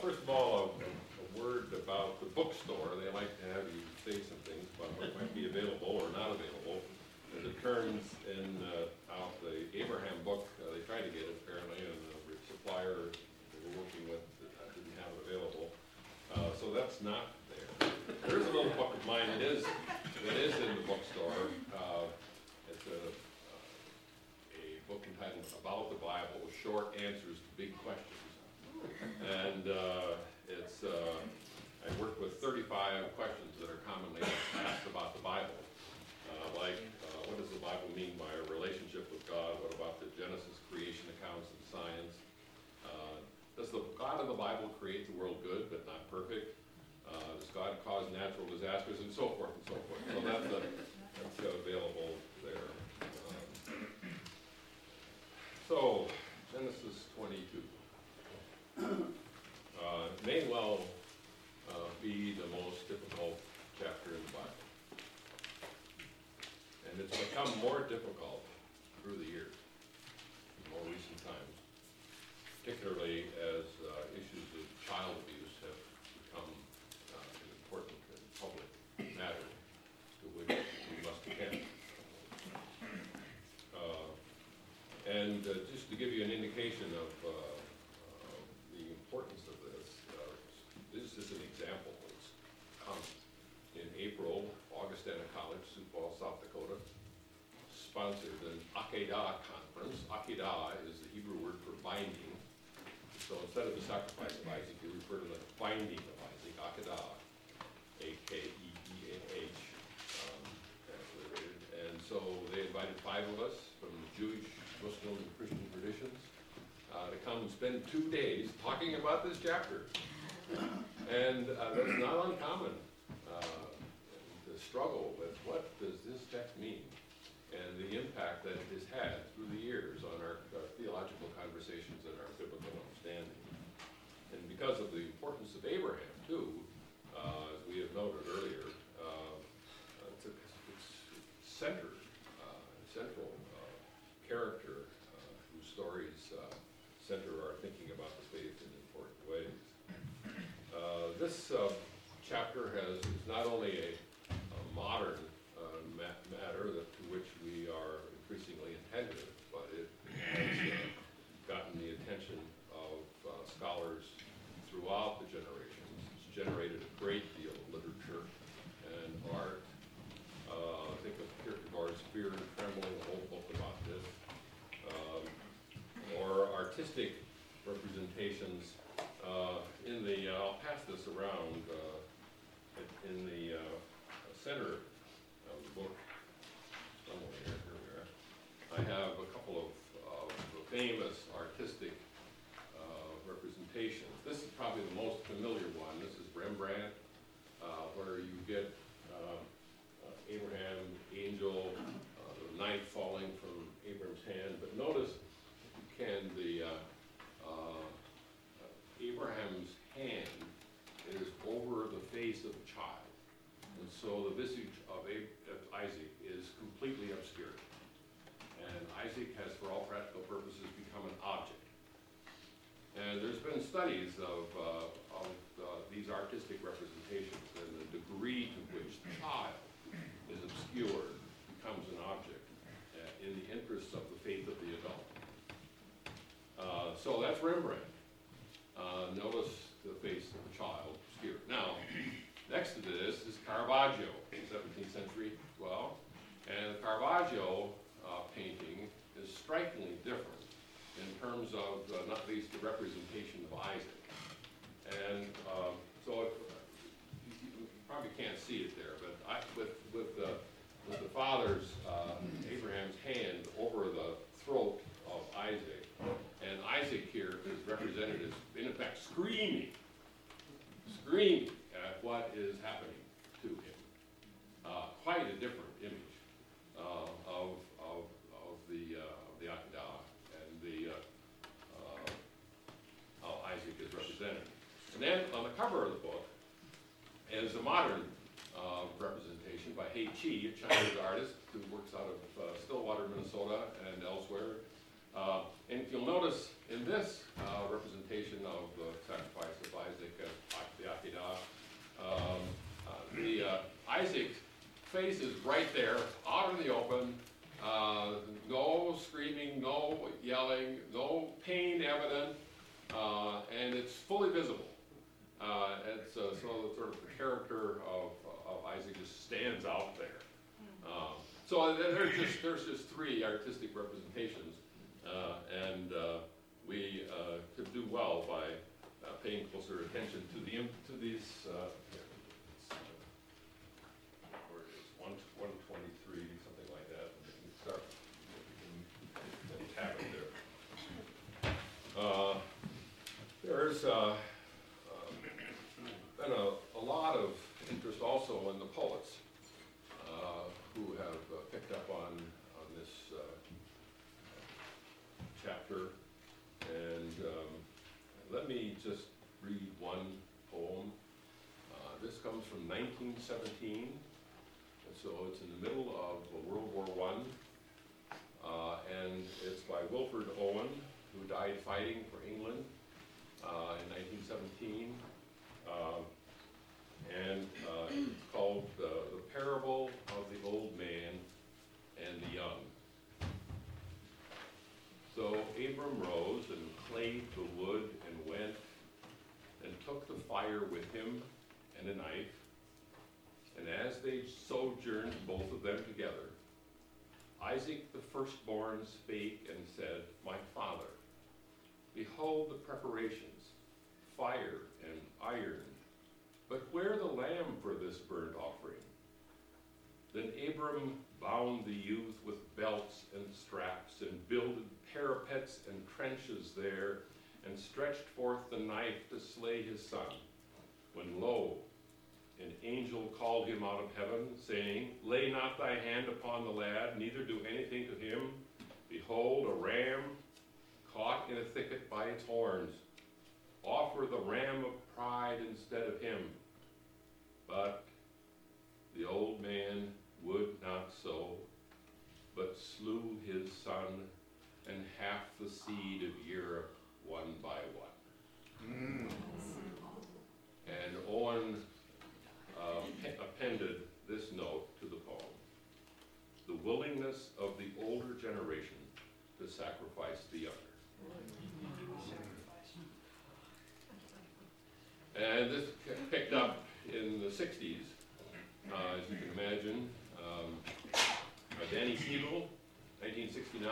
first of all, a word about the bookstore. They like to have you say some things about what might be available or not available. As it turns in out the Abraham book, they tried to get it apparently, and the supplier they were working with didn't have it available. So that's not there. There's a little book of mine that is in the bookstore. It's a book entitled About the Bible, Short Answers to Big Questions. And I worked with 35 questions that are commonly asked about the Bible. What does the Bible mean by a relationship with God? What about the Genesis creation accounts and science? Does the God of the Bible create the world good but not perfect? Does God cause natural disasters? And so forth and so forth. So that's available there. So, Genesis 22. May well be the most difficult chapter in the Bible. And it's become more difficult through the years, in more recent times, particularly as issues of child abuse have become an important and public matter to which we must attend. And just to give you an indication of the importance of this, this is an example. It's common. In April, Augustana College, Sioux Falls, South Dakota, sponsored an Akedah conference. Akedah is the Hebrew word for binding. So instead of the sacrifice of Isaac, you refer to the binding of Isaac, Akedah, A-K-E-D-A-H, translated. And so they invited 5 of us from the Jewish, Muslim, and Christian traditions to come and spend 2 days talking about this chapter. And that's not uncommon to struggle with what does this text mean and the impact that it has had through the years on our theological conversations and our biblical understanding. And because of the importance of Abraham, too, as we have noted earlier, it's central character whose stories center our thinking about the faith in important ways. This chapter is not only a modern matter to which we are increasingly attentive, but it has gotten the attention of scholars throughout the generations. It's generated a great deal of literature and art. Think of Kierkegaard's Fear and Trembling, a whole book about this. Or artistic representations I'll pass this around in the center of the book. Somewhere here we are. I have a couple of famous artistic representations. This is probably the most familiar one. This is Rembrandt, where you get Abraham, the angel, the knife falling from Abraham's hand. But notice, if you can, Abraham's hand is over the face of the child. And so the visage of Isaac is completely obscured. And Isaac has, for all practical purposes, become an object. And there's been studies of these artistic representations and the degree to which the child is obscured, becomes an object in the interests of the faith of the adult. So that's Rembrandt. Notice the face of the child obscured. Now, next to this is Caravaggio, 17th century as well. And the Caravaggio painting is strikingly different in terms of not least the representation of Isaac. And so you probably can't see it there, but with the father's, Abraham's hand over the throat of Isaac, and Isaac here is represented as, in effect, screaming at what is happening to him. Quite a different image of the Akedah and how Isaac is represented. And then on the cover of the book is a modern representation by Hei Chi, a Chinese artist who works out of Stillwater, Minnesota, and elsewhere. And if you'll notice in this representation of the sacrifice of Isaac, Isaac's face is right there, out in the open, no screaming, no yelling, no pain evident, and it's fully visible. So the sort of the character of Isaac just stands out there. So there's just three artistic representations, and we could do well by paying closer attention to these. Where it is 123, something like that. And we can start. We can tap it there. There's been a lot of interest also in the poets who have picked up on this chapter. And let me just read one poem. This comes from 1917, and so it's in the middle of World War I, and it's by Wilfred Owen, who died fighting for England in 1917, and it's called The Parable of the Old Man and the Young. So Abram rose and clave the wood and went, and took the fire with him and a knife, and as they sojourned both of them together, Isaac the firstborn spake and said, My father, behold the preparations, fire and iron, but where the lamb for this burnt offering? Then Abram bound the youth with belts and straps, and builded parapets and trenches there, and stretched forth the knife to slay his son. When lo, an angel called him out of heaven, saying, Lay not thy hand upon the lad, neither do anything to him. Behold, a ram caught in a thicket by its horns. Offer the ram of pride instead of him. But the old man would not so, but slew his son and half the seed of Europe one by one. And Owen appended this note to the poem: the willingness of the older generation to sacrifice the younger. And this picked up in the 60s, as you can imagine. Danny Siegel, 1969.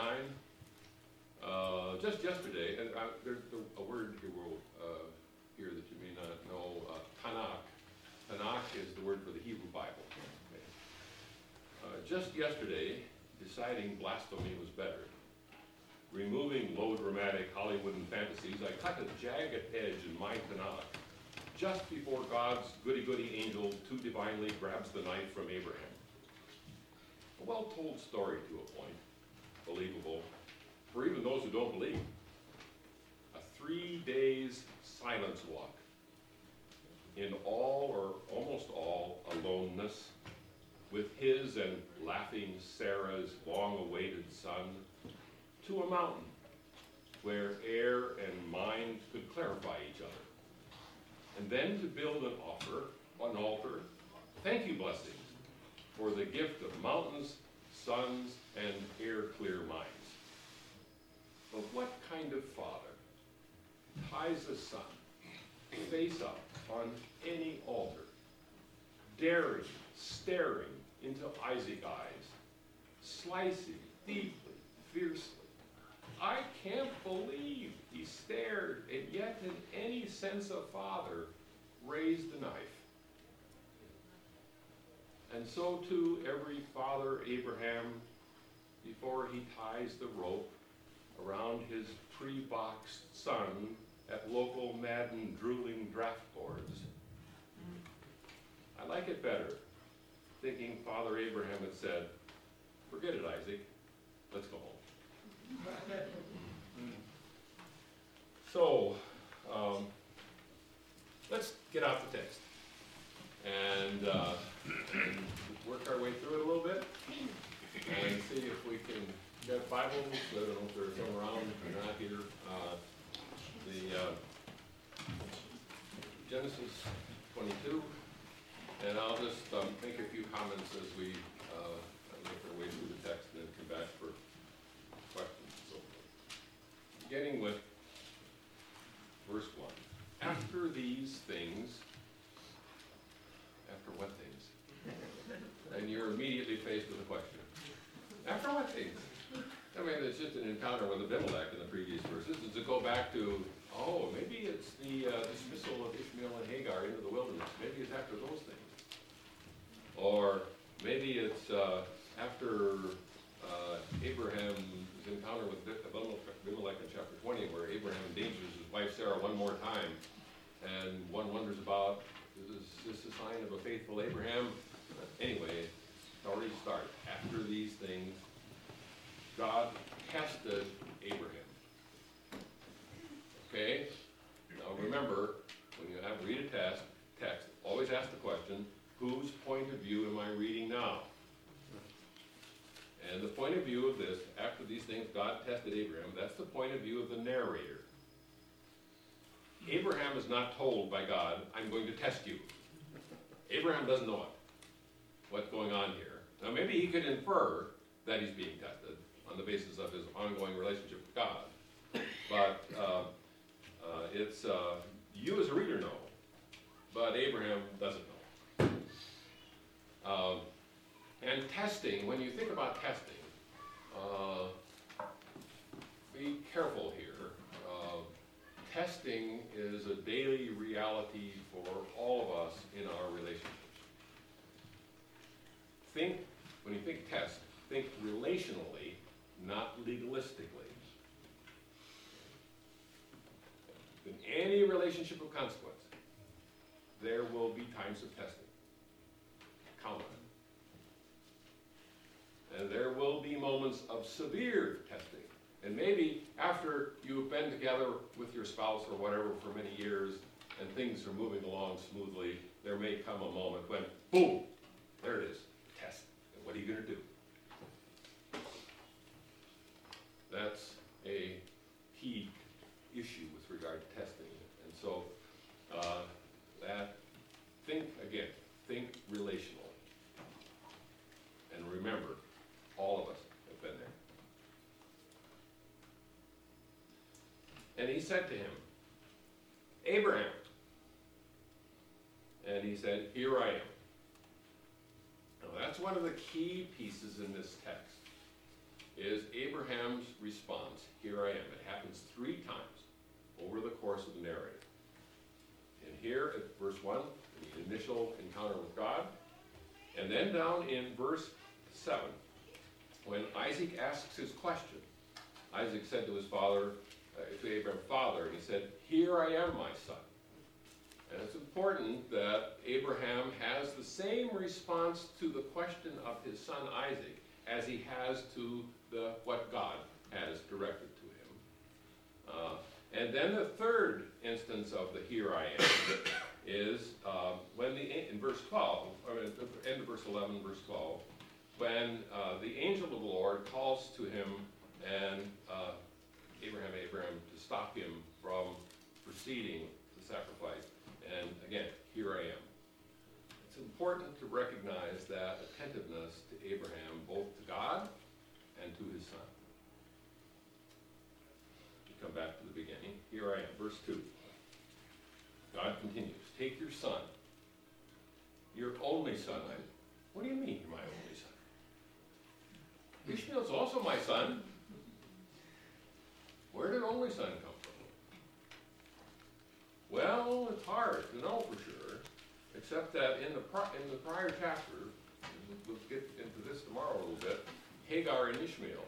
Just yesterday, and there's a word here that you may not know, Tanakh. Tanakh is the word for the Hebrew Bible. Okay. Just yesterday, deciding blasphemy was better, removing low dramatic Hollywood and fantasies, I cut a jagged edge in my Tanakh just before God's goody-goody angel too divinely grabs the knife from Abraham. A well-told story to a point, believable, for even those who don't believe. A 3 days silence walk, in all or almost all aloneness, with his and laughing Sarah's long-awaited son, to a mountain where air and mind could clarify each other. And then to build an altar, thank you blessings, for the gift of mountains, suns, and air-clear minds. But what kind of father ties a son face up on any altar, staring into Isaac's eyes, slicing deeply, fiercely? I can't believe he stared, and yet in any sense of father, raised the knife. And so too every father Abraham, before he ties the rope around his pre-boxed son at local Madden drooling draft boards. I like it better, thinking Father Abraham had said, forget it, Isaac, let's go home. So, let's get out the text and work our way through it a little bit and see if we can get Bibles. I don't know if there's some around or not here. The Genesis 22. And I'll just make a few comments as we make our way through the text and then come back for questions and so forth. Beginning with verse 1. After these things, after what things? And you're immediately faced with a question. After what things? I mean, it's just an encounter with Abimelech in the previous verses. Does it go back to, oh, maybe it's the dismissal of Ishmael and Hagar into the wilderness. Maybe it's after those things. Or maybe it's after Abraham's encounter with Abimelech in chapter 20, where Abraham endangers his wife Sarah one more time. And one wonders about, is this a sign of a faithful Abraham? Anyway, story starts. After these things, God tested Abraham. Okay? Now remember, when you read a text, always ask the question, whose point of view am I reading now? And the point of view of this, after these things, God tested Abraham, that's the point of view of the narrator. Abraham is not told by God, I'm going to test you. Abraham doesn't know what's going on here. Now maybe he could infer that he's being tested on the basis of his ongoing relationship with God. But it's you as a reader know, but Abraham doesn't know. And testing, when you think about testing, be careful here. Testing is a daily reality for all of us in our relationships. When you think test, think relationally, not legalistically. In any relationship of consequence, there will be times of testing. Count on it. And there will be moments of severe testing. And maybe after you've been together with your spouse or whatever for many years and things are moving along smoothly, there may come a moment when, boom, there it is, test. And what are you going to do? That's a key issue with regard to testing. And so think relational. And remember, all of us have been there. And he said to him, Abraham. And he said, here I am. Now that's one of the key pieces in this text, is Abraham's response, here I am. It happens 3 times over the course of the narrative. And here at verse 1, the initial encounter with God. And then down in verse 7, when Isaac asks his question, Isaac said to his father, to Abraham, Father, he said, here I am, my son. And it's important that Abraham has the same response to the question of his son Isaac as he has to what God has directed to him. And then the third instance of the here I am is when in verse 12, or at the end of verse 11, verse 12, when the angel of the Lord calls to him and Abraham, to stop him from proceeding the sacrifice. And again, here I am. It's important to recognize that attentiveness to Abraham, both to God and to his son. We come back to the beginning. Here I am, verse 2. God continues, take your son, your only son. What do you mean, my only son? Ishmael's also my son. Where did only son come from? Well, it's hard to know for sure, except that in the prior chapter, we'll get into this tomorrow a little bit, Hagar and Ishmael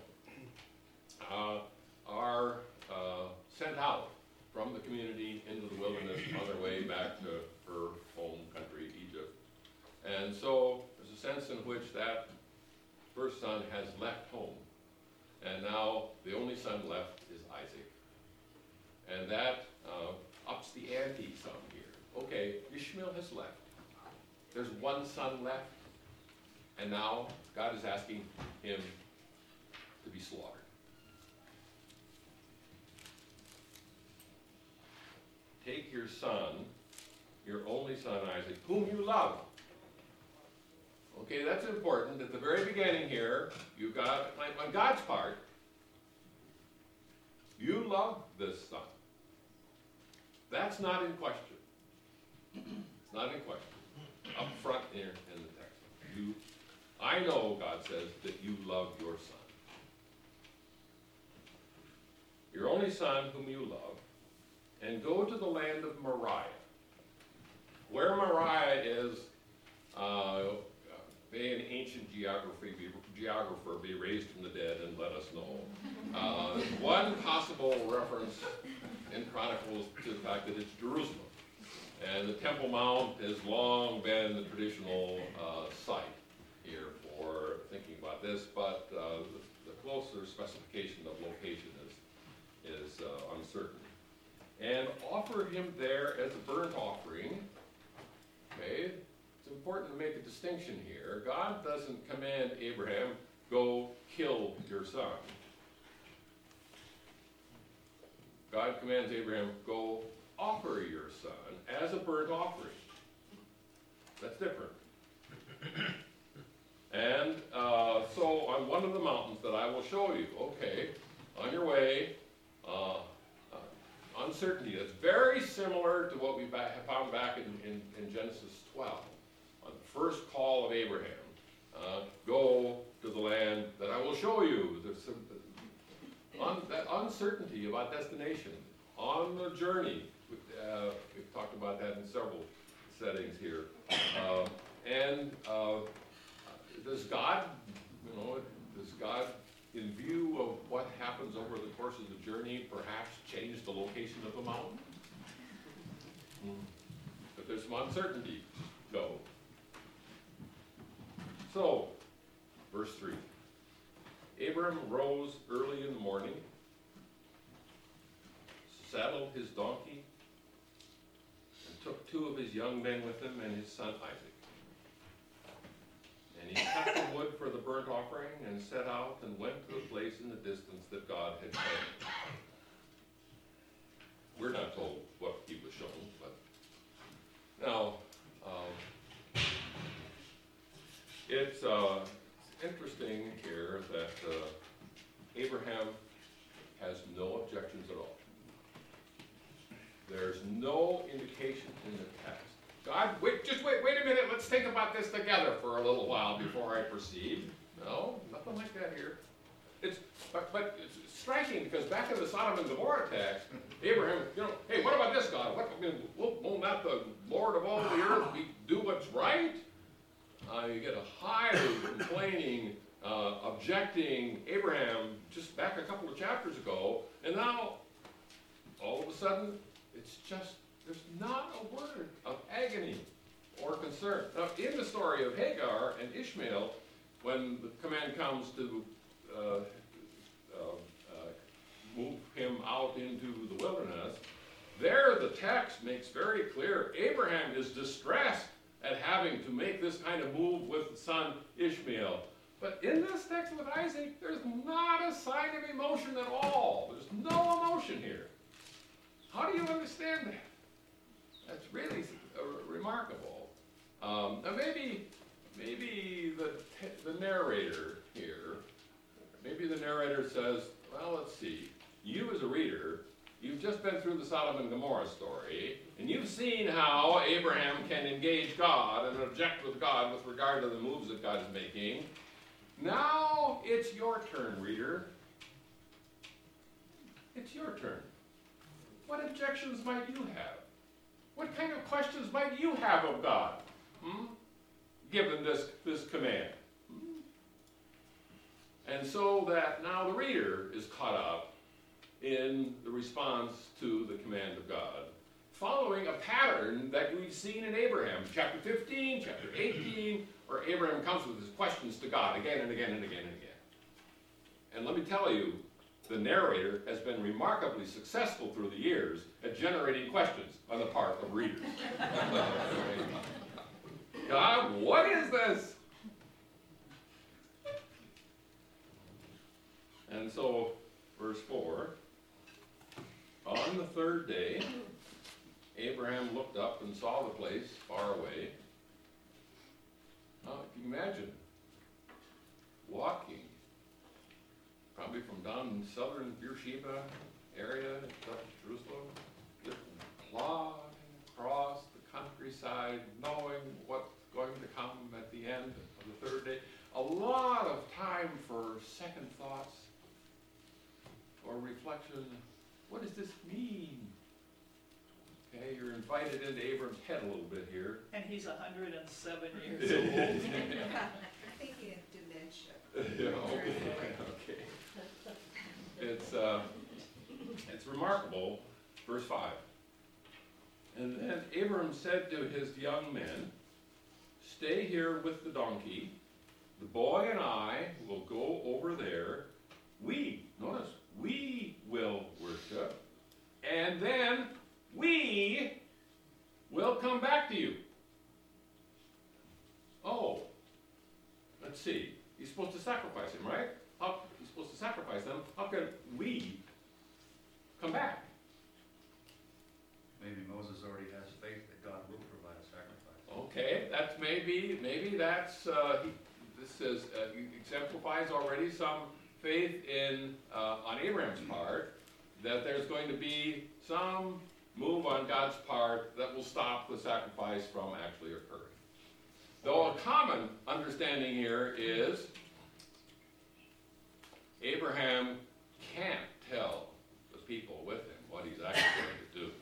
are sent out from the community into the wilderness on their way back to her home country, Egypt. And so there's a sense in which that first son has left home. And now the only son left is Isaac. And that ups the ante some here. Okay, Ishmael has left. There's one son left. And now God is asking him to be slaughtered. Take your son, your only son Isaac, whom you love. Okay, that's important. At the very beginning here, you've got, on God's part, you love this son. That's not in question. It's not in question. Up front here in the text. I know, God says, that you love your son. Your only son whom you love, and go to the land of Moriah. Where Moriah is, may an ancient geographer be raised from the dead and let us know. One possible reference in Chronicles to the fact that it's Jerusalem. And the Temple Mount has long been the traditional site here for thinking about this, but the closer specification of location is uncertain. And offer him there as a burnt offering. Okay, it's important to make a distinction here. God doesn't command Abraham, go kill your son. God commands Abraham, go offer your son as a burnt offering. That's different. And so on one of the mountains that I will show you, okay, on your way, uncertainty. That's very similar to what we found back in Genesis 12. On the first call of Abraham, go to the land that I will show you. There's that uncertainty about destination. On the journey, we've talked about that in several settings here. Does God, in view of what happens over the course of the journey, perhaps change the location of the mountain? But there's some uncertainty, though. So, verse 3. Abram rose early in the morning, saddled his donkey, and took 2 of his young men with him and his son Isaac. And he cut the wood for the burnt offering and set out and went to the place in the distance that God had shown. We're not told what he was shown, but now it's interesting here that Abraham has no objections at all. There's no indication in the text. God, wait a minute, let's think about this together for a little while before I proceed. No, nothing like that here. But it's striking because back in the Sodom and Gomorrah text, Abraham, hey, what about this God? Will not the Lord of all the earth do what's right? You get a highly complaining, objecting Abraham just back a couple of chapters ago, and now, all of a sudden, there's not a word of agony or concern. Now, in the story of Hagar and Ishmael, when the command comes to move him out into the wilderness, there the text makes very clear Abraham is distressed at having to make this kind of move with the son Ishmael. But in this text with Isaac, there's not a sign of emotion at all. There's no emotion here. How do you understand that? That's really remarkable. Now maybe the narrator here, maybe the narrator says, well, let's see. You as a reader, you've just been through the Sodom and Gomorrah story, and you've seen how Abraham can engage God and object with God with regard to the moves that God is making. Now it's your turn, reader. It's your turn. What objections might you have? What kind of questions might you have of God, given this command? And so that now the reader is caught up in the response to the command of God, following a pattern that we've seen in Abraham, chapter 15, chapter 18, where Abraham comes with his questions to God again and again and again and again. And let me tell you, the narrator has been remarkably successful through the years at generating questions on the part of readers. God, what is this? And so, verse 4, on the 3rd day, Abraham looked up and saw the place far away. you imagine walking, probably from down in southern Beersheba area, up to Jerusalem, just plodding across the countryside, knowing what's going to come at the end of the third day. A lot of time for second thoughts or reflection. What does this mean? Okay, you're invited into Abram's head a little bit here. And he's 107 years old. I think he had dementia. Yeah, okay. It's remarkable, verse 5. And then Abram said to his young men, "Stay here with the donkey. The boy and I will go over there. Notice, we will worship. And then we will come back to you." Oh, let's see. He's supposed to sacrifice him, right? He's supposed to sacrifice them. How can we come back? Maybe Moses already has faith that God will provide a sacrifice. Okay, that's maybe that's this exemplifies already some faith in on Abraham's part that there's going to be some move on God's part that will stop the sacrifice from actually occurring. Though a common understanding here is Abraham can't tell the people with him what he's actually going to do.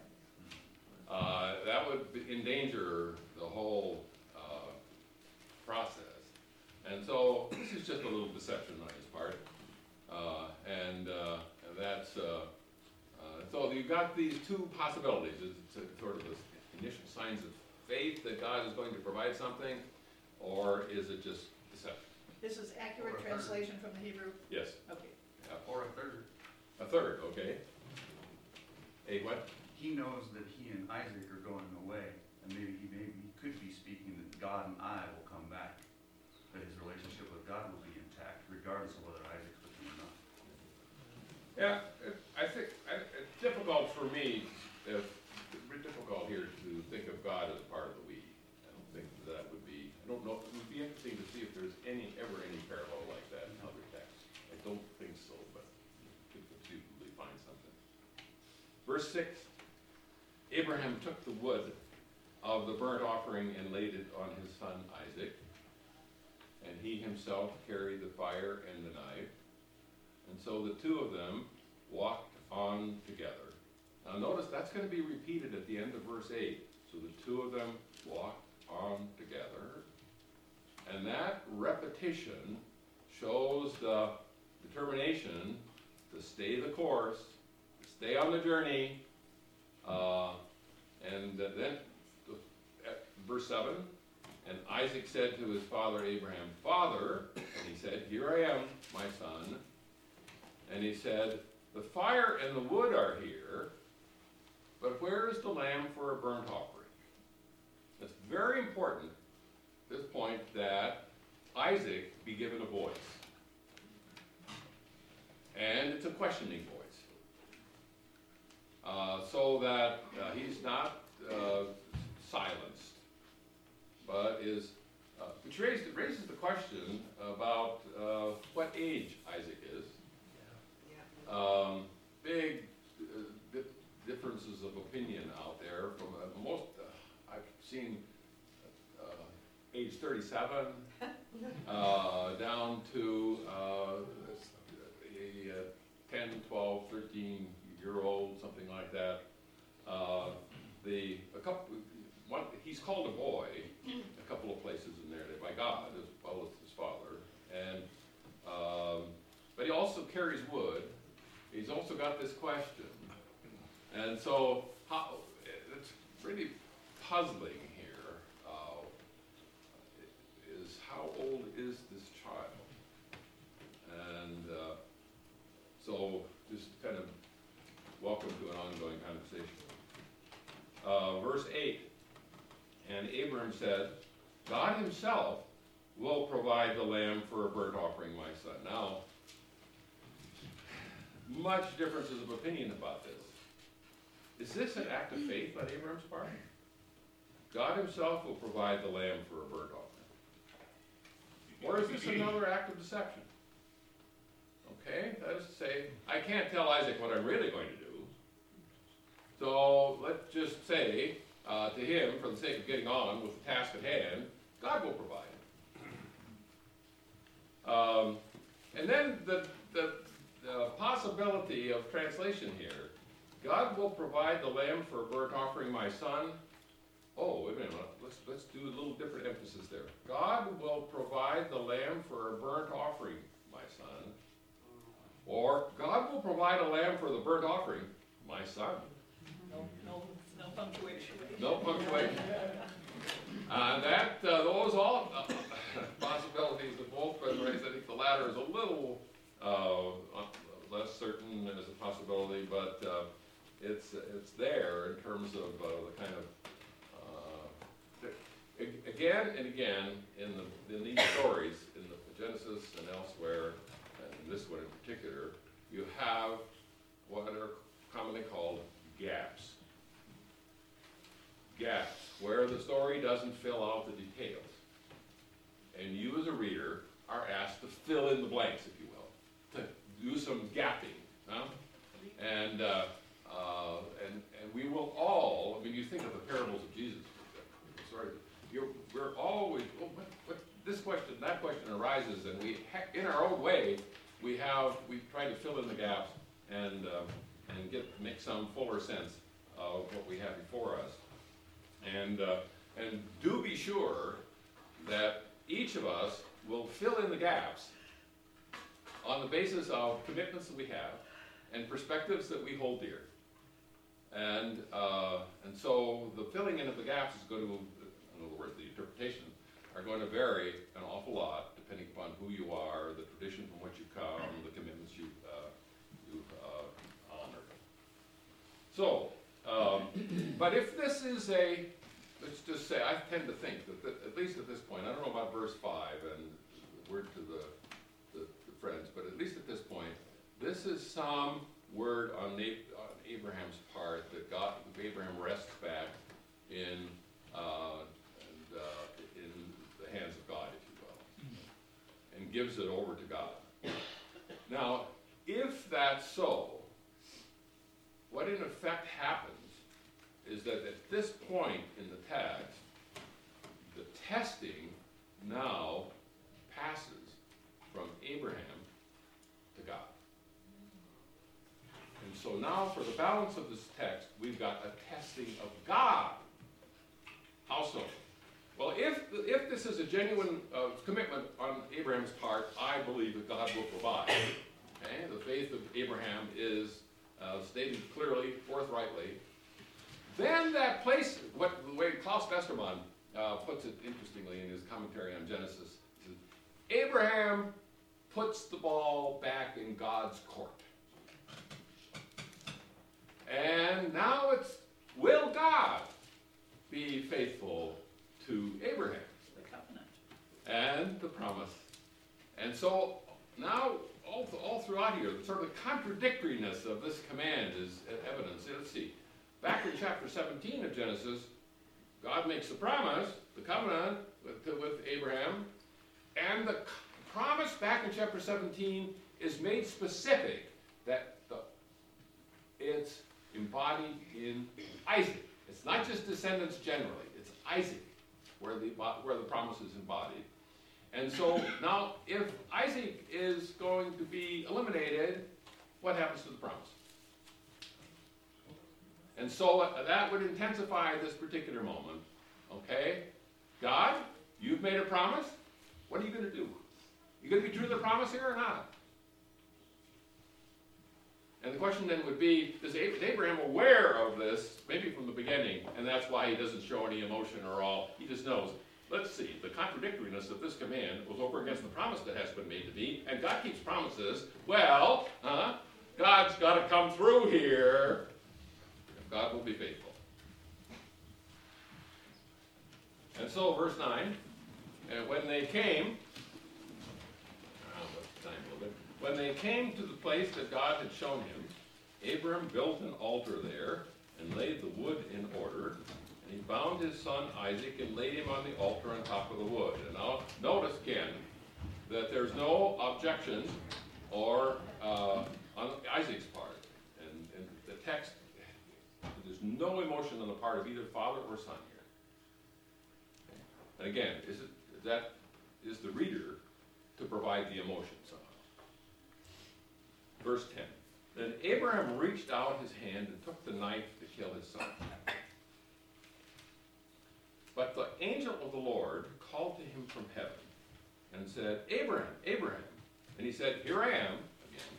That would endanger the whole process. And so this is just a little deception on his part. And that's, so you've got these two possibilities. It's sort of this initial signs of faith that God is going to provide something, or is it just deception? This is accurate translation from the Hebrew? Yes. Okay. Or a third. A third, okay. A what? He knows that he and Isaac are going away, and maybe he could be speaking that God and I will come back, that his relationship with God will be intact, regardless of whether Isaac's with him or not. Yeah, I think it's difficult for me, very difficult here to think of God as part of the we. I don't think that would be, I don't know, it would be interesting to see if there's ever any parallel like that in other texts. I don't think so, but we could conceivably find something. Verse 6, Abraham took the wood of the burnt offering and laid it on his son Isaac, and he himself carried the fire and the knife. And so the two of them walked on together. Now notice that's going to be repeated at the end of verse 8. So the two of them walked on together. And that repetition shows the determination to stay the course, to stay on the journey. And then at verse 7, and Isaac said to his father Abraham, "Father," and he said, "Here I am, my son." And he said, "The fire and the wood are here, but where is the lamb for a burnt offering?" It's very important at this point that Isaac be given a voice. And it's a questioning voice. So that he's not silenced, but is, which raises the question about what age Isaac is. Big differences of opinion out there from most, I've seen age 37 down to a 10, 12, 13-year-old, something like that. He's called a boy a couple of places in there by God as well as his father, and but he also carries wood. He's also got this question, and so it's really puzzling here. Is how old is this child? And so just kind of welcome to an ongoing conversation. Verse 8, and Abram said, "God himself will provide the lamb for a burnt offering, my son." Now, much differences of opinion about this. Is this an act of faith on Abram's part? God himself will provide the lamb for a burnt offering. Or is this another act of deception? Okay, that is to say, I can't tell Isaac what I'm really going to do. So let's just say to him, for the sake of getting on with the task at hand, God will provide. And then the possibility of translation here, God will provide the lamb for a burnt offering, my son. Oh, wait a minute, let's do a little different emphasis there. God will provide the lamb for a burnt offering, my son. Or, God will provide a lamb for the burnt offering, my son. No punctuation. No punctuation. Those all possibilities of both, but I think the latter is a little less certain as a possibility, but it's there in terms of the kind of again and again in these stories, in the Genesis and elsewhere, and in this one in particular, you have what are commonly called gaps. Gaps, where the story doesn't fill out the details. And you as a reader are asked to fill in the blanks, if you will, to do some gapping. Huh? And we will all, I mean, you think of the parables of Jesus, sorry, we're always, what this question, that question arises, and we, in our own way, we try to fill in the gaps and make some fuller sense of what we have before us. And do be sure that each of us will fill in the gaps on the basis of commitments that we have and perspectives that we hold dear. And so the filling in of the gaps is going to, in other words, the interpretation, are going to vary an awful lot depending upon who you are, the tradition from which you come, the commitments you've honored. So, but if this is let's just say, I tend to think that at least at this point, I don't know about verse 5 and the word to the friends, but at least at this point, this is some word on Abraham's part that Abraham rests back in the hands of God, if you will, and gives it over to God. Now, if that's so, what in effect happens is that at this point in the text, the testing now passes from Abraham to God. And so now for the balance of this text, we've got a testing of God. How so? Well, if this is a genuine commitment on Abraham's part, I believe that God will provide. Okay? The faith of Abraham is stated clearly, forthrightly. Then that place, the way Klaus Westermann puts it interestingly in his commentary on Genesis, is Abraham puts the ball back in God's court. And now it's, will God be faithful to Abraham? The covenant. And the promise. And so now, all throughout here, sort of the contradictoriness of this command is evidence. Let's see. Back in chapter 17 of Genesis, God makes the promise, the covenant with Abraham, and the promise back in chapter 17 is made specific that it's embodied in Isaac. It's not just descendants generally, it's Isaac where the promise is embodied. And so now, if Isaac is going to be eliminated, what happens to the promise? And so that would intensify this particular moment. Okay? God, you've made a promise. What are you going to do? You going to be true to the promise here or not? And the question then would be, is Abraham aware of this, maybe from the beginning, and that's why he doesn't show any emotion or all. He just knows, let's see, the contradictoriness of this command was over against the promise that has been made to me, and God keeps promises. Well, God's got to come through here. God will be faithful. And so, verse 9, when they came to the place that God had shown him, Abram built an altar there and laid the wood in order. And he bound his son Isaac and laid him on the altar on top of the wood. And now, notice again, that there's no objection or on Isaac's part. And the text, there's no emotion on the part of either father or son here. And again, that is the reader to provide the emotion somehow. Verse 10. Then Abraham reached out his hand and took the knife to kill his son. But the angel of the Lord called to him from heaven and said, Abraham, Abraham. And he said, Here I am, again.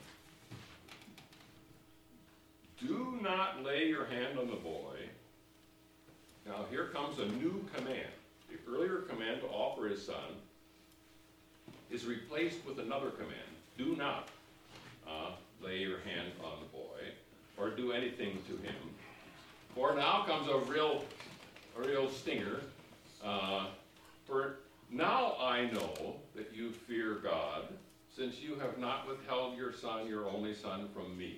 Do not lay your hand on the boy. Now here comes a new command. The earlier command to offer his son is replaced with another command. Do not lay your hand on the boy or do anything to him. For now comes a real stinger. For now I know that you fear God, since you have not withheld your son, your only son, from me.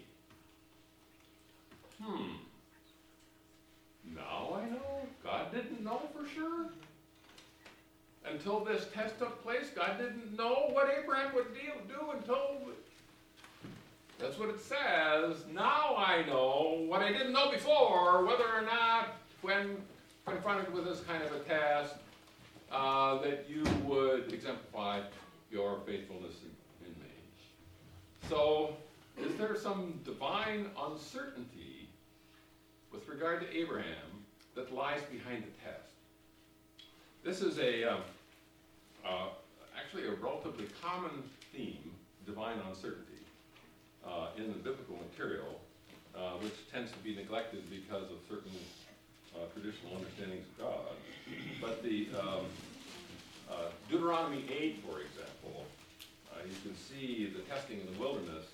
Now I know. God didn't know for sure. Until this test took place, God didn't know what Abraham would do until... That's what it says. Now I know what I didn't know before, whether or not, when confronted with this kind of a task, that you would exemplify your faithfulness in me. So, is there some divine uncertainty with regard to Abraham that lies behind the test? This is actually a relatively common theme, divine uncertainty, in the biblical material, which tends to be neglected because of certain traditional understandings of God. But the Deuteronomy 8, for example, you can see the testing in the wilderness.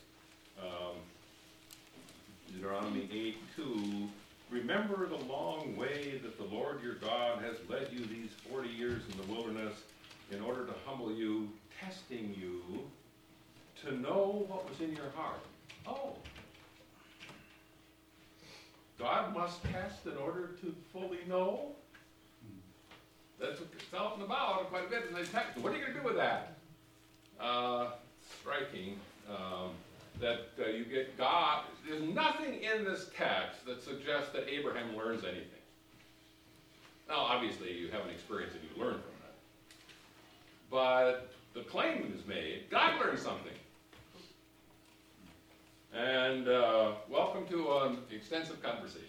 Deuteronomy 8:2. Remember the long way that the Lord your God has led you these 40 years in the wilderness in order to humble you, testing you to know what was in your heart. Oh. God must test in order to fully know? That's what it's talking about quite a bit in the text. What are you going to do with that? Striking that you get God. There's nothing in this text that suggests that Abraham learns anything. Now, obviously, you have an experience and you learn from that. But the claim is made, God learned something. And welcome to an extensive conversation.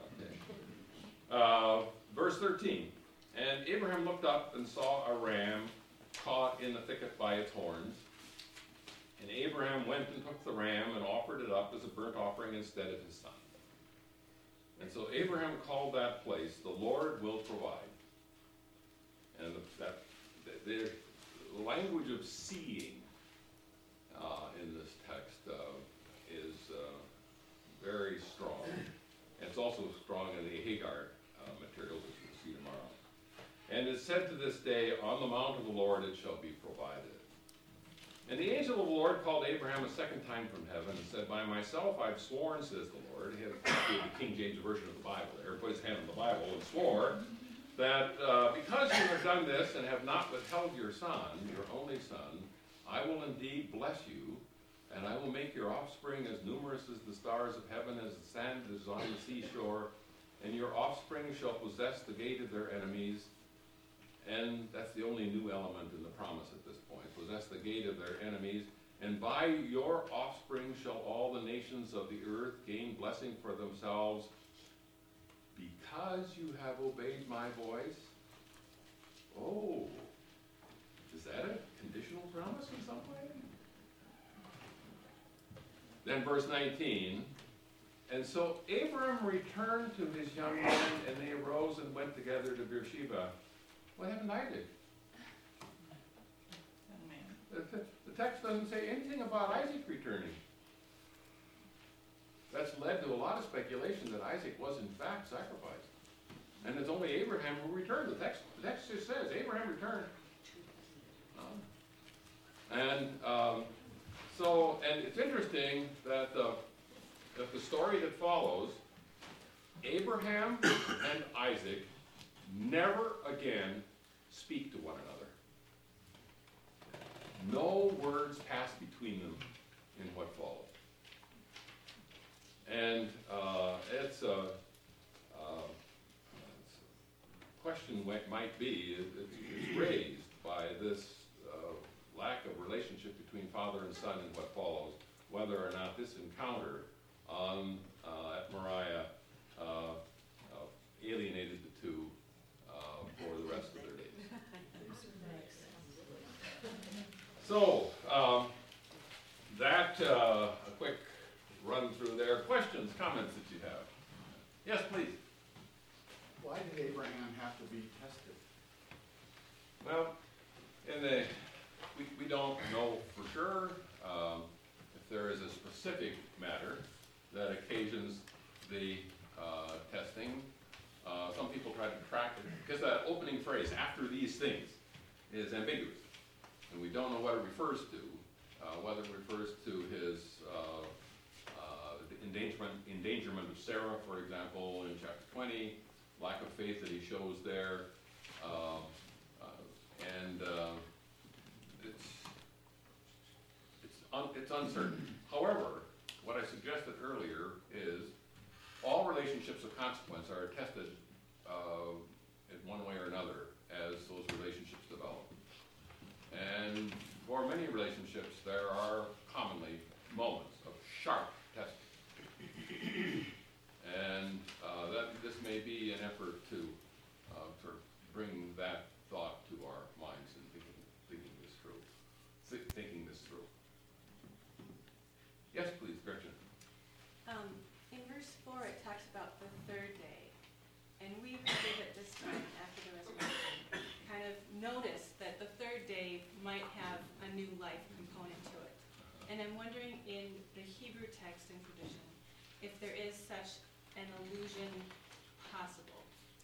Okay. Verse 13. And Abraham looked up and saw a ram caught in the thicket by its horns. And Abraham went and took the ram and offered it up as a burnt offering instead of his son. And so Abraham called that place, the Lord will provide. And the language of seeing in this text is very strong. And it's also strong in the Hagar material, which we'll see tomorrow. And it said to this day, on the mount of the Lord it shall be provided. And the angel of the Lord called Abraham a second time from heaven and said, By myself I've sworn, says the Lord. He had a copy of the King James Version of the Bible there, put his hand on the Bible and swore that because you have done this and have not withheld your son, your only son, I will indeed bless you, and I will make your offspring as numerous as the stars of heaven, as the sand that is on the seashore, and your offspring shall possess the gate of their enemies. And that's the only new element in the promise at this point. Possess the gate of their enemies. And by your offspring shall all the nations of the earth gain blessing for themselves, because you have obeyed my voice. Oh, is that a conditional promise in some way? Then verse 19. And so Abram returned to his young men, and they arose and went together to Beersheba. What happened to Isaac? The text doesn't say anything about Isaac returning. That's led to a lot of speculation that Isaac was in fact sacrificed. And it's only Abraham who returned. The text just says Abraham returned. And it's interesting that the story that follows, Abraham and Isaac never again speak to one no words passed between them in what followed. And it's a question might be, it's raised by this lack of relationship between father and son in what follows, whether or not this encounter at Moriah alienated the two for the rest of their days. So, a quick run through there. Questions, comments that you have? Yes, please. Why did Abraham have to be tested? Well, we don't know for sure if there is a specific matter that occasions the testing. Some people try to track it, because that opening phrase, "after these things," is ambiguous. And we don't know what it refers to, whether it refers to his endangerment of Sarah, for example, in chapter 20, lack of faith that he shows there, and it's uncertain. However, what I suggested earlier is all relationships of consequence are tested in one way or another as those relationships develop. And for many relationships, there are commonly moments of sharp testing. And this may be an effort to sort of bring that thought to our minds in thinking this through. Yes, please, Gretchen. In verse 4, it talks about the third day. And we believe at this time, after the resurrection, kind of noticed that the third day might have a new life component to it. And I'm wondering, in the Hebrew text and tradition, if there is such an allusion possible.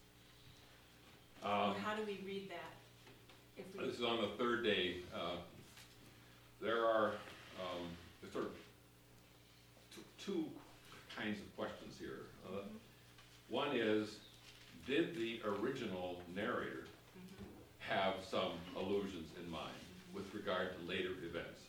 Or how do we read that? This is on the third day. There are sort of two kinds of questions here. One is, did the original narrator have some allusions in mind with regard to later events?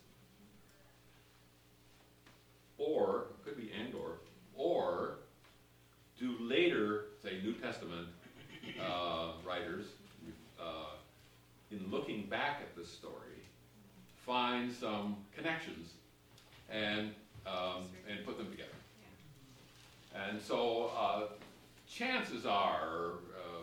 Or, could be or do later, say, New Testament writers, in looking back at this story, find some connections and put them together? And so chances are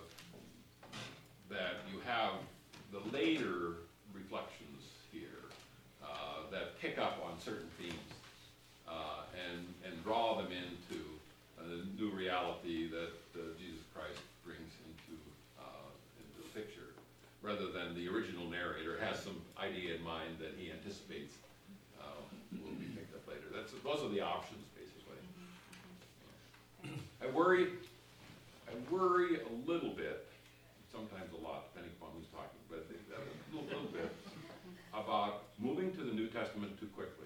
that you have the later reflections here that pick up on certain themes and draw them into the new reality that Jesus Christ brings into the picture, rather than the original narrator has some idea in mind that he anticipates will be picked up later. Those are the options, basically. I worry a little bit, sometimes a lot, depending upon who's talking, but a little bit about moving to the New Testament too quickly.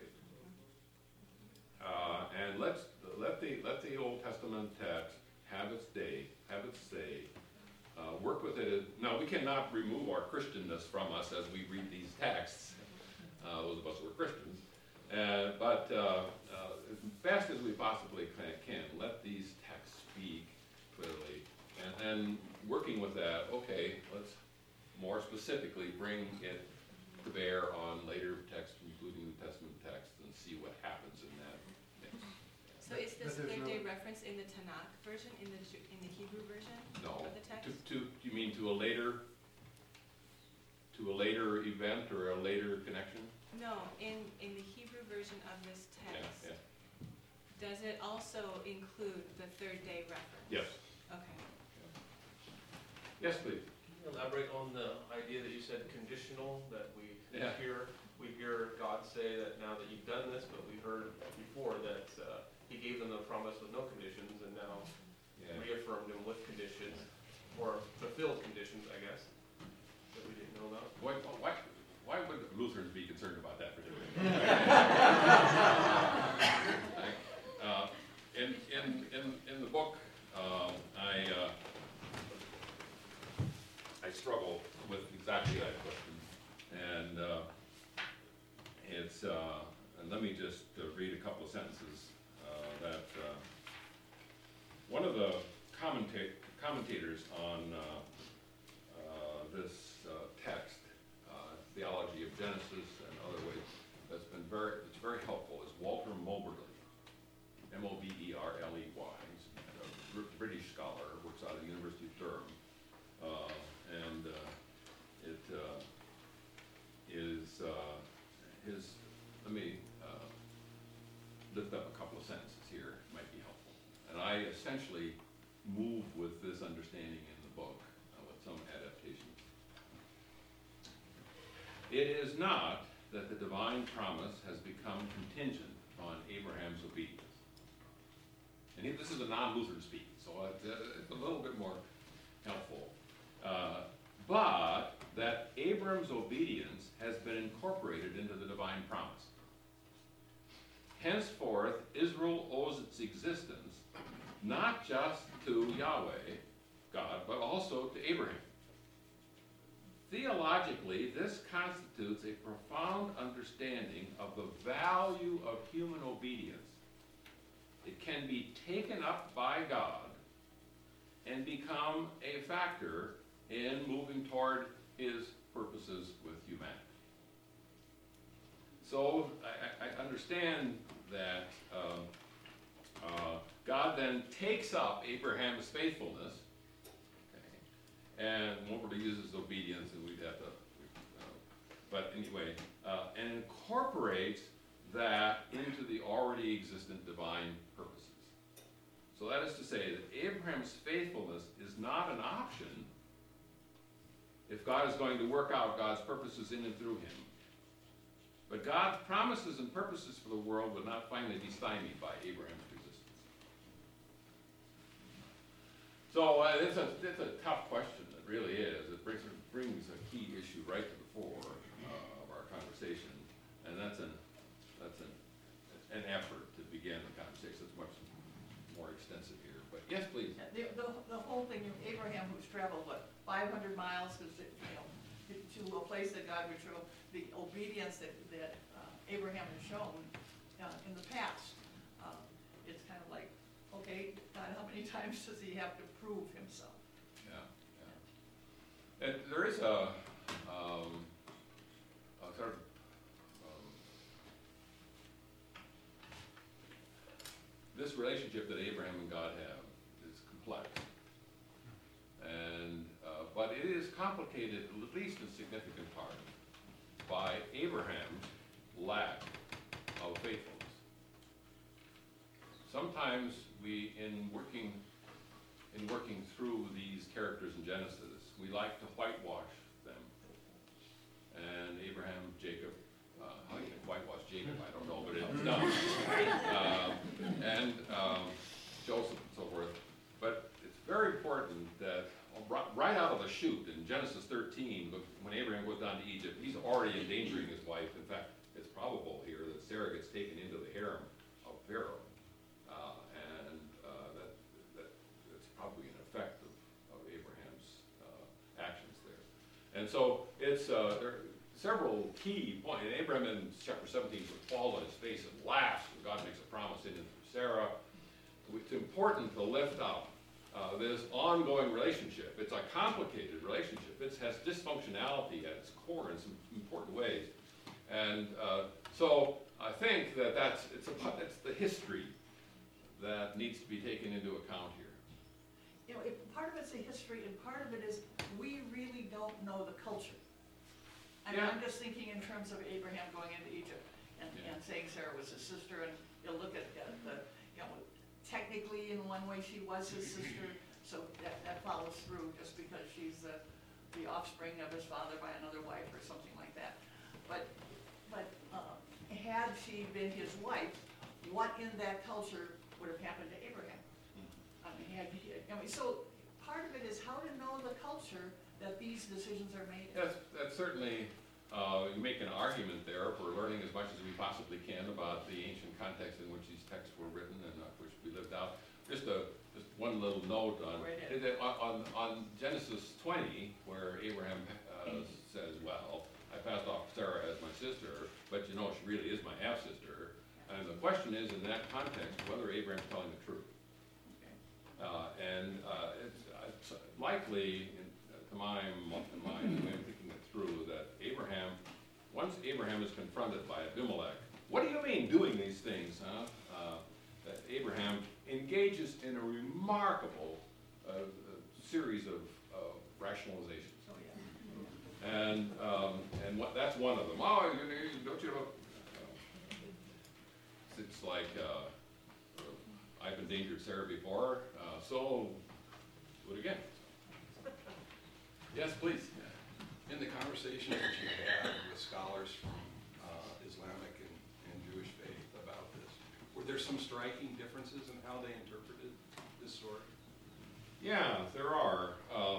And let the Old Testament text have its day, have its say. Work with it. Now, we cannot remove our Christianness from us as we read these texts, those of us who are Christians. But as best as we possibly can, let these texts speak clearly. And working with that, okay, let's more specifically bring it to bear on later texts, including New Testament texts, and see what happens in that mix. So is this third day reference in the Tanakh version, in the Hebrew version No. of the text? You mean to a later event or a later connection? No, in the Hebrew version of this text, Yeah. does it also include the third day reference? Yes. Okay. Yes, please. Can you elaborate on the idea that you said conditional, that we Yeah. hear God say that now that you've done this, but we heard before that he gave them the promise with no conditions, and now Yeah. reaffirmed them with conditions, or fulfilled conditions, I guess, that we didn't know about. Why would Lutherans be concerned about that particularly? In the book, I struggle with exactly that question, and of the commentators on this text, theology of Genesis and other ways, that's very helpful is Walter Moberly, Moberley. He's a British scholar, works out of the University of Durham, and it is his. Let me lift up a couple of sentences here. It might be helpful. And I essentially move with this understanding in the book, with some adaptations. It is not that the divine promise has become contingent on Abraham's obedience. And this is a non-Lutheran speaking, so it's a little bit more helpful. But that Abram's obedience has been incorporated into the divine promise. Henceforth, Israel owes its existence not just to Yahweh, God, but also to Abraham. Theologically, this constitutes a profound understanding of the value of human obedience. It can be taken up by God and become a factor in moving toward his purposes with humanity. So I understand that God then takes up Abraham's faithfulness, okay, and Moberly uses obedience, and we'd have to, but anyway, and incorporates that into the already existent divine purposes. So that is to say that Abraham's faithfulness is not an option if God is going to work out God's purposes in and through him. But God's promises and purposes for the world would not finally be stymied by Abraham's resistance. So it's a tough question, it really is. It brings a key issue right to the fore of our conversation, and that's an effort to begin the conversation. It's much more extensive here, but yes, please. The whole thing, Abraham, who's traveled, 500 miles, to a place that God would show, the obedience that Abraham has shown in the past. It's kind of like, okay, God, how many times does he have to prove himself? Yeah. And there is a sort of this relationship that Abraham and God have is complex, and but it is complicated, at least in significant part, by Abraham's lack of faithfulness. Sometimes we, in working through these characters in Genesis, we like to whitewash them. And Abraham, Jacob, how you can whitewash Jacob, I don't know, but it's done. And Joseph and so forth. But it's very important that right out of the chute in Genesis 13, when Abraham goes down to Egypt, he's already endangering his wife. In fact, it's probable here that Sarah gets taken into the harem of Pharaoh. And that's probably an effect of Abraham's actions there. And so it's there are several key points. And Abraham in chapter 17 would fall on his face and laughs when God makes a promise in and through Sarah. It's important to lift up this ongoing relationship. It's a complicated relationship. It has dysfunctionality at its core in some important ways. And so I think that that's the history that needs to be taken into account here. Part of it's a history, and part of it is we really don't know the culture. I mean, Yeah. I'm just thinking in terms of Abraham going into Egypt and saying Sarah was his sister, and you look at technically in one way she was his sister, so that follows through just because she's the offspring of his father by another wife or something like that. But had she been his wife, what in that culture would have happened to Abraham? So part of it is how to know the culture that these decisions are made in. That's certainly, you make an argument there for learning as much as we possibly can about the ancient context in which these texts were written and which we lived out. Just one little note on Genesis 20, where Abraham says, well, I passed off Sarah as my sister, but she really is my half-sister. And the question is, in that context, whether Abraham's telling the truth. Okay. likely, to my mind, the way I'm thinking it through, that once Abraham is confronted by Abimelech, what do you mean doing these things, huh? That Abraham engages in a remarkable series of rationalizations. Oh, yeah. And that's one of them. Oh, don't you know? It's like, I've endangered Sarah before, so do it again. Yes, please. In the conversations that you had with scholars from Islamic and Jewish faith about this, were there some striking differences in how they interpreted this story? Yeah, there are.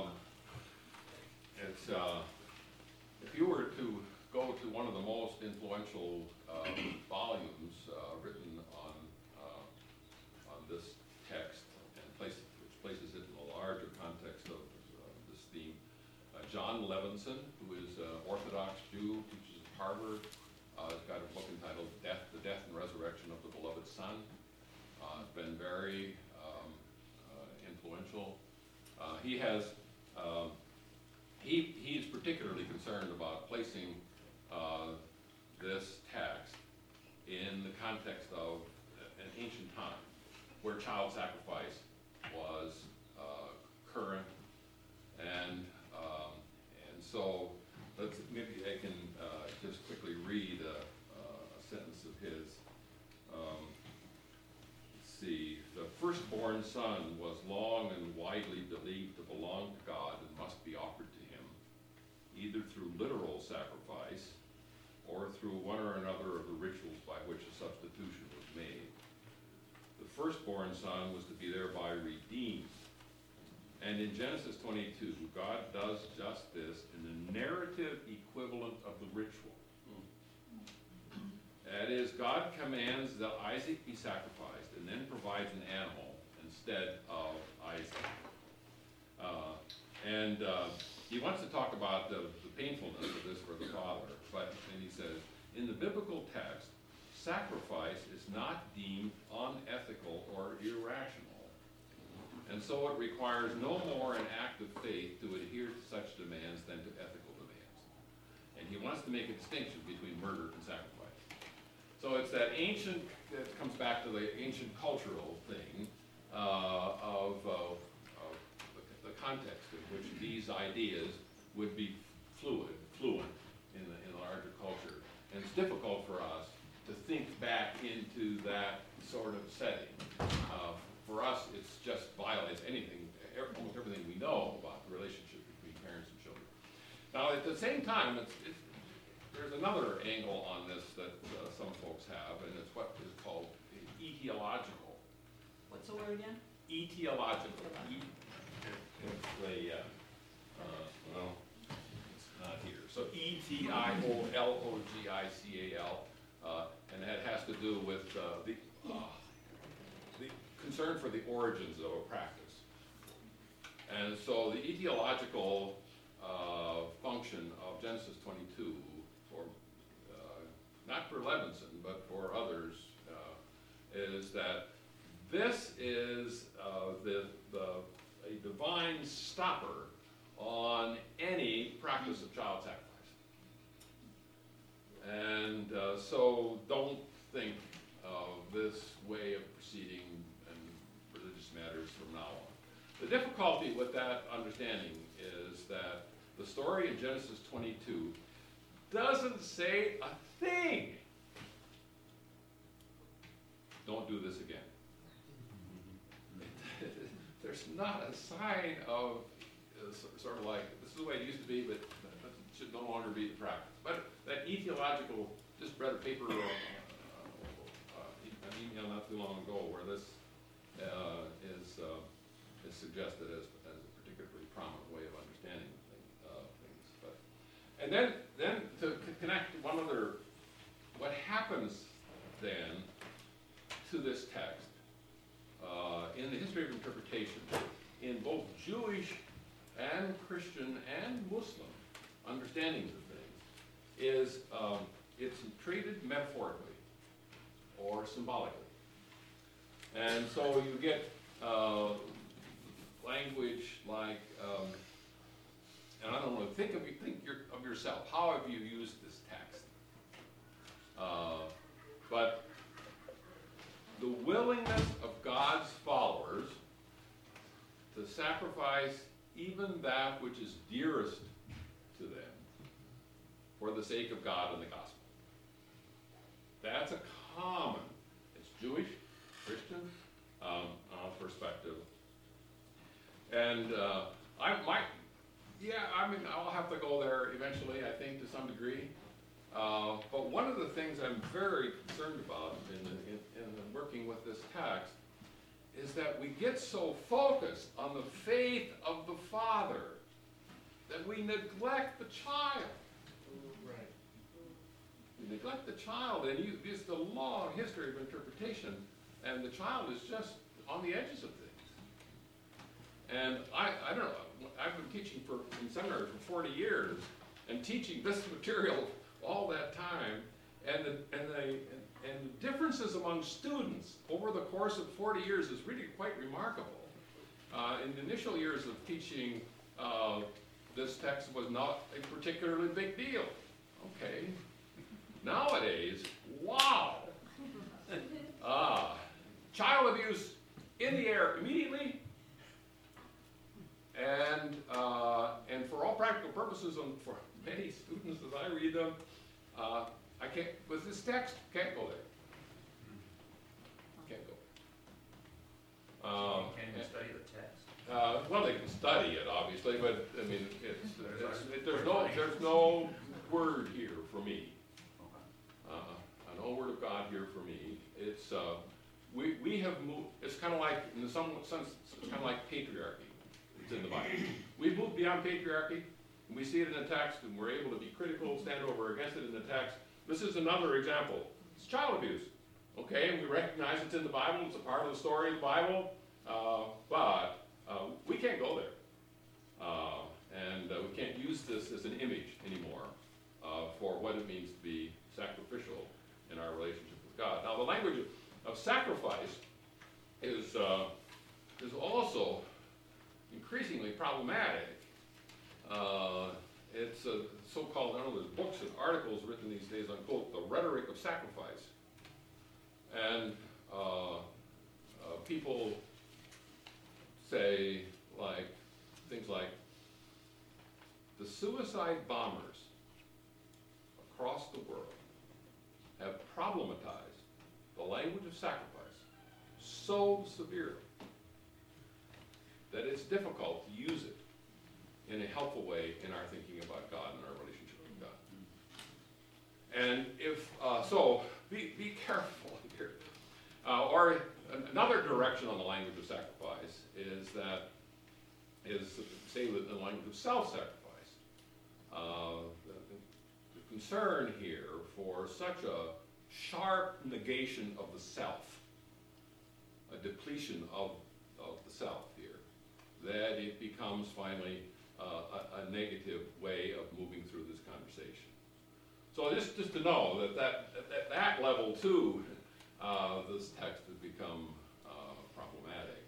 If you were to go to one of the most influential volumes written on this text and which places it in the larger context of this theme, John Levinson, who is an Orthodox Jew, teaches at Harvard, has got a book entitled The Death and Resurrection of the Beloved Son. It's been very influential. He's particularly concerned about placing this text in the context of an ancient time where child sacrifice was current, and so maybe I can just quickly read a sentence of his. Let's see. The firstborn son was long and widely believed to belong to God and must be offered to him, either through literal sacrifice or through one or another of the rituals by which a substitution was made. The firstborn son was to be thereby redeemed. And in Genesis 22, God does just this in the narrative equivalent of the ritual. That is, God commands that Isaac be sacrificed and then provides an animal instead of Isaac. He wants to talk about the painfulness of this for the father, and he says, in the biblical text, sacrifice is not deemed unethical or irrational, and so it requires no more an act of faith to adhere to such demands than to ethical demands. And he wants to make a distinction between murder and sacrifice. So it's that comes back to the ancient cultural thing of the context in which these ideas would be fluent in the larger culture. And it's difficult for us to think back into that sort of setting. For us, it's just violates almost everything we know about the relationship between parents and children. Now, at the same time, there's another angle on this that some folks have, and it's what is called etiological. What's the word again? Etiological. Well, it's not here. So etiological, and that has to do with the concern for the origins of a practice. And so the etiological function of Genesis 22, not for Levinson, but for others, is that this is a divine stopper on any practice of child sacrifice. And so don't think of this way of proceeding in religious matters from now on. The difficulty with that understanding is that the story in Genesis 22 doesn't say a thing. Don't do this again. There's not a sign of sort of like, this is the way it used to be, but that should no longer be the practice. But that etiological, just read a paper, an email not too long ago where this is suggested as a particularly prominent way of understanding things. And then to connect one other, what happens then to this text in the history of interpretation in both Jewish and Christian and Muslim understandings of things is it's treated metaphorically or symbolically. And so you get language like think of yourself. How have you used this text? But the willingness of God's followers to sacrifice even that which is dearest to them for the sake of God and the gospel. That's a common, it's Jewish, Christian perspective. And I'll have to go there eventually, I think, to some degree. But one of the things I'm very concerned about in working with this text is that we get so focused on the faith of the Father that we neglect the child. Right. We neglect the child, and it's the long history of interpretation, and the child is just on the edges of things. And I don't know, I've been teaching in seminary for 40 years, and teaching this material all that time, and the differences among students over the course of 40 years is really quite remarkable. In the initial years of teaching, this text was not a particularly big deal. Okay. Nowadays, wow! Child abuse in the air immediately, and for all practical purposes, and for many students as I read them, I can't, with this text, can't go there. Can't go. Can't even study the text. Well, they can study it, obviously, but I mean, there's no word here for me. No word of God here for me. It's we have moved. It's kind of like, in some sense, it's kind of like patriarchy. It's in the Bible. We've moved beyond patriarchy, and we see it in the text, and we're able to be critical, stand over against it in the text. This is another example. It's child abuse. Okay, and we recognize it's in the Bible. It's a part of the story of the Bible, but we can't go there, and we can't use this as an image anymore for what it means to be sacrificial in our relationship with God. Now, the language of sacrifice is also increasingly problematic. It's a so-called, I don't know, there's books and articles written these days on, quote, the rhetoric of sacrifice. And people say things like, the suicide bombers across the world have problematized the language of sacrifice so severely that it's difficult to use it in a helpful way in our thinking about God and our relationship with God. And if so, be careful here. Or another direction on the language of sacrifice is say the language of self-sacrifice. The concern here for such a sharp negation of the self, a depletion of the self here, that it becomes finally a negative way of moving through this conversation. So just to know that at that level too, this text has become problematic.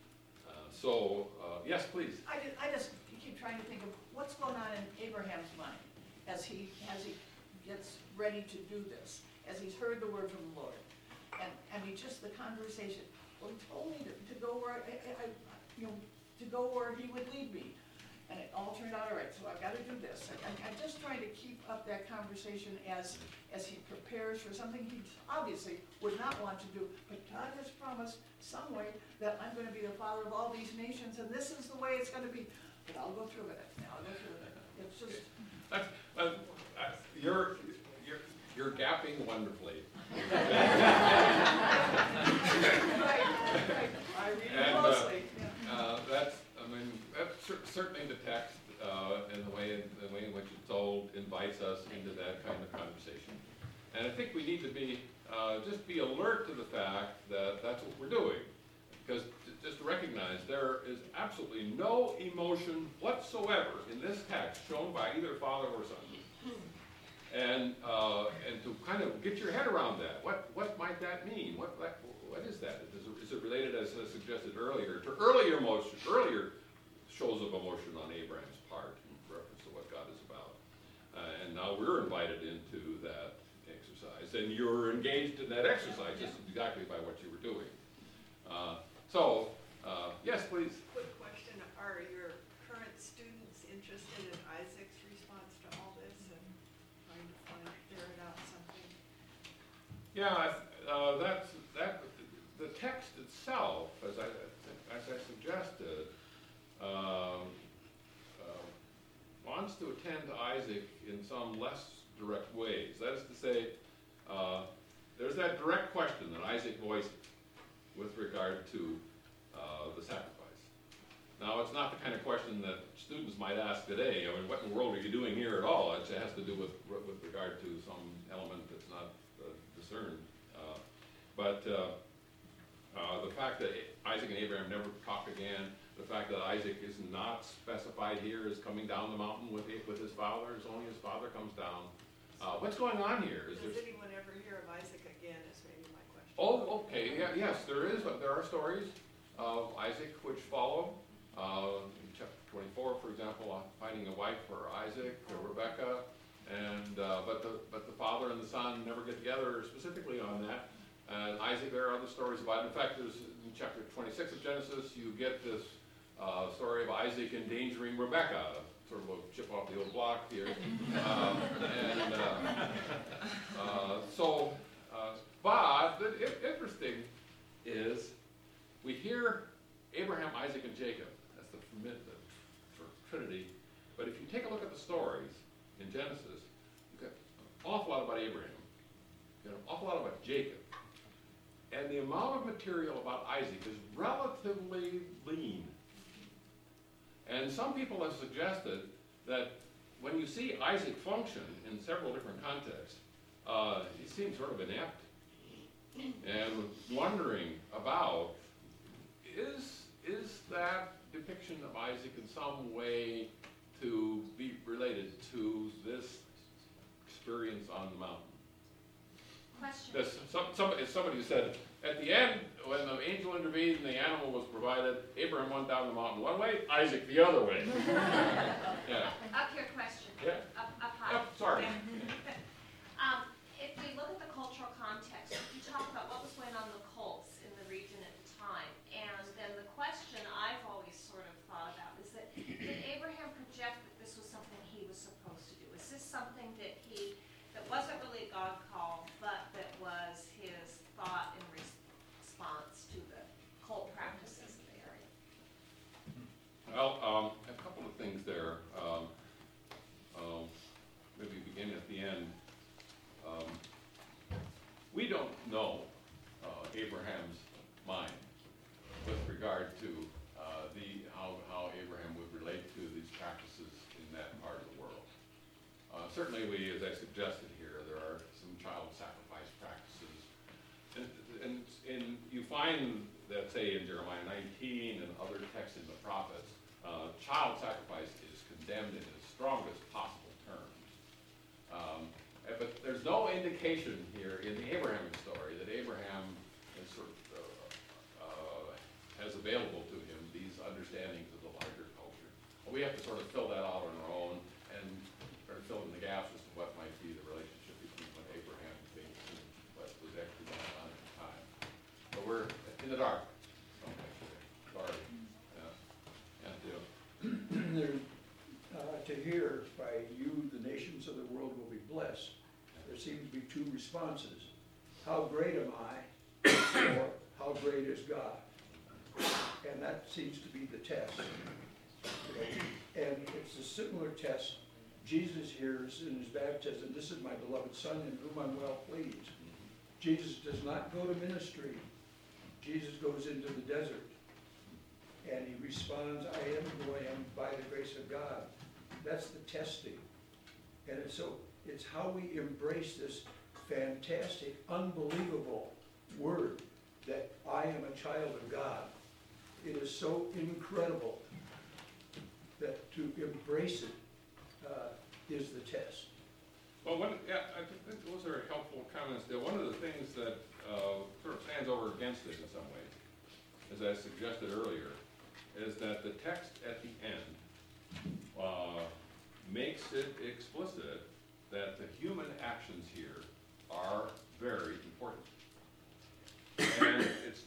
Yes, please. I just keep trying to think of what's going on in Abraham's mind as he gets ready to do this, as he's heard the word from the Lord. And just the conversation, well, he told me to go where to go where he would lead me. And it all turned out all right, so I've got to do this. I'm just trying to keep up that conversation as he prepares for something he obviously would not want to do. But God has promised some way that I'm going to be the father of all these nations, and this is the way it's going to be. But I'll go through it. I'll go through it. It's just... You're gapping wonderfully. Right. I read it closely. That's certainly the text, and the way in which it's told invites us into that kind of conversation. And I think we need to be just be alert to the fact that that's what we're doing, because just to recognize there is absolutely no emotion whatsoever in this text shown by either father or son. And to kind of get your head around that, what might that mean? What is that? Is it related, as I suggested earlier, to earlier shows of emotion on Abraham's part in reference to what God now we're invited into that exercise, and you're engaged in that exercise, just exactly by what you were doing. Yes, please. Quick question, are your current students interested in Isaac's response to all this and trying to ferret out something? Yeah, the text itself, as I suggested, wants to attend to Isaac in some less direct ways. That is to say, there's that direct question that Isaac voices with regard to the sacrifice. Now, it's not the kind of question that students might ask today. I mean, what in the world are you doing here at all? It has to do with regard to some element that's not discerned. But the fact that Isaac and Abraham never talk again, the fact that Isaac is not specified here as coming down the mountain with his father, as only his father comes down. What's going on here? Does anyone ever hear of Isaac again is maybe my question. Oh, okay, yes, there are stories of Isaac which follow. In chapter 24, for example, finding a wife for Isaac, Rebecca, and but the father and the son never get together specifically on that. And Isaac, there are other stories about it. In fact, there's in chapter 26 of Genesis, you get this story of Isaac endangering Rebecca, sort of a chip off the old block here. But interesting is we hear Abraham, Isaac, and Jacob. That's the Trinity. But if you take a look at the stories in Genesis, you get an awful lot about Abraham. You get an awful lot about Jacob. And the amount of material about Isaac is relatively lean. And some people have suggested that when you see Isaac function in several different contexts, he seems sort of inept. And wondering about, is that depiction of Isaac in some way to be related to this experience on the mountain? Question. Somebody said, at the end, when the angel intervened and the animal was provided, Abraham went down the mountain one way, Isaac the other way. Yeah. Up your question. Yeah. Up high. Sorry. If we look at the cultural context, you talk about what was going on in the cults in the region at the time, and then the question I've always sort of thought about is that did Abraham project that this was something he was supposed to do? Is this something that wasn't really a God call, but that was his thought in response to the cult practices of the area? Well, a couple of things there. Maybe beginning at the end. We don't know Abraham's mind with regard to how Abraham would relate to these practices in that part of the world. Certainly, as I suggested here, there are some child sacrifice practices, and you find that, say, in Jeremiah 19 and other texts in the prophets, child sacrifice is condemned in its strongest possible terms. But there's no indication here in the Abrahamic story that Abraham is sort of has available to him these understandings of the larger culture. We have to sort of fill that out on our own and fill in the gaps as to what might be the relationship between what Abraham thinks and what was actually going on at the time. But we're in the dark. Sorry. To hear by you, the nations of the world will be blessed, there seem to be two responses. How great am I, or how great is God? And that seems to be the test. And it's a similar test Jesus hears in his baptism. This is my beloved Son in whom I'm well pleased. Jesus does not go to ministry. Jesus goes into the desert. And he responds, I am who I am by the grace of God. That's the testing. And it's how we embrace this fantastic, unbelievable word that I am a child of God. It is so incredible that to embrace it is the test. Well, I think those are helpful comments there. One of the things that sort of stands over against it in some ways, as I suggested earlier, is that the text at the end makes it explicit that the human actions here are very important. And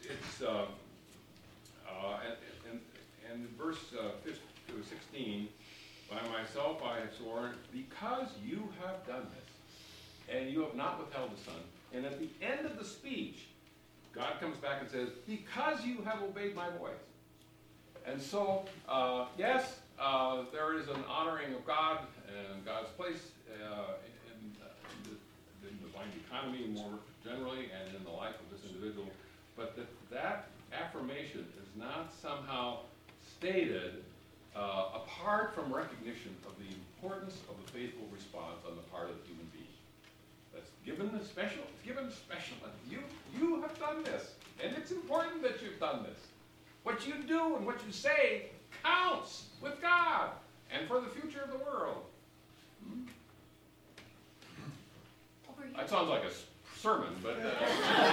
and in verse 16, by myself I have sworn, because you have done this, and you have not withheld the Son. And at the end of the speech, God comes back and says, because you have obeyed my voice. And so, yes, there is an honoring of God and God's place in the divine economy more generally and in the life of this individual, but that affirmation is not somehow stated apart from recognition of the importance of the faithful response on the part of the human being. That's given special. It's given special. You have done this, and it's important that you've done this. What you do and what you say counts with God and for the future of the world. That sounds like a sermon, but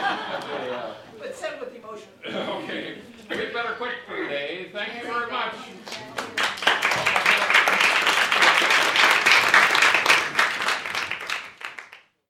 But said with emotion. okay. We better quit for today. Thank you very much.